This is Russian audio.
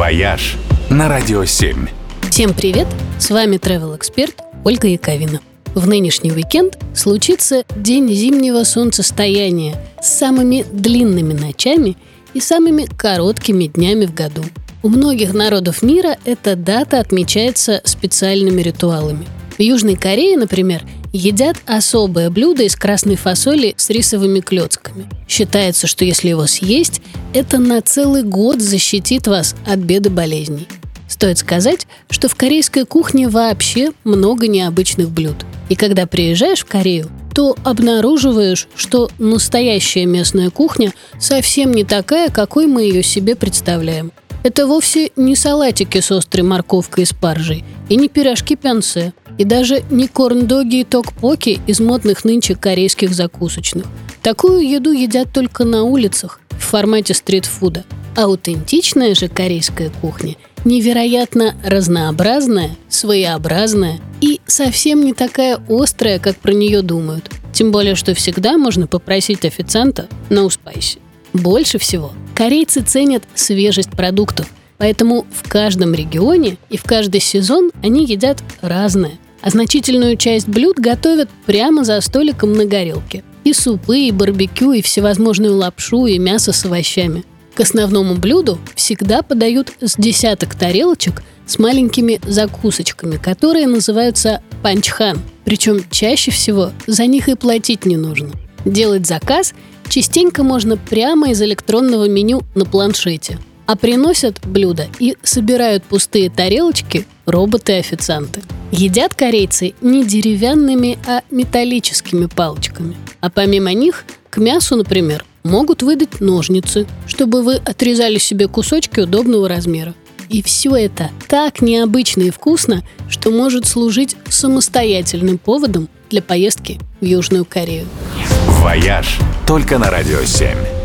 «Вояж» на Радио 7. Всем привет! С вами travel-эксперт Ольга Яковина. В нынешний уикенд случится день зимнего солнцестояния с самыми длинными ночами и самыми короткими днями в году. У многих народов мира эта дата отмечается специальными ритуалами. В Южной Корее, например, едят особое блюдо из красной фасоли с рисовыми клёцками. Считается, что если его съесть, это на целый год защитит вас от бед и болезней. Стоит сказать, что в корейской кухне вообще много необычных блюд. И когда приезжаешь в Корею, то обнаруживаешь, что настоящая местная кухня совсем не такая, какой мы ее себе представляем. Это вовсе не салатики с острой морковкой и спаржей, и не пирожки пянсе, и даже не корн-доги и токпоки из модных нынче корейских закусочных. Такую еду едят только на улицах, в формате стритфуда. Аутентичная же корейская кухня невероятно разнообразная, своеобразная и совсем не такая острая, как про нее думают. Тем более, что всегда можно попросить официанта на успайсе. Больше всего корейцы ценят свежесть продуктов, поэтому в каждом регионе и в каждый сезон они едят разное. А значительную часть блюд готовят прямо за столиком на горелке. И супы, и барбекю, и всевозможную лапшу, и мясо с овощами. К основному блюду всегда подают с десяток тарелочек с маленькими закусочками, которые называются панчхан. Причем чаще всего за них и платить не нужно. Делать заказ частенько можно прямо из электронного меню на планшете. А приносят блюда и собирают пустые тарелочки роботы-официанты. Едят корейцы не деревянными, а металлическими палочками. А помимо них, к мясу, например, могут выдать ножницы, чтобы вы отрезали себе кусочки удобного размера. И все это так необычно и вкусно, что может служить самостоятельным поводом для поездки в Южную Корею. «Вояж» только на Радио 7.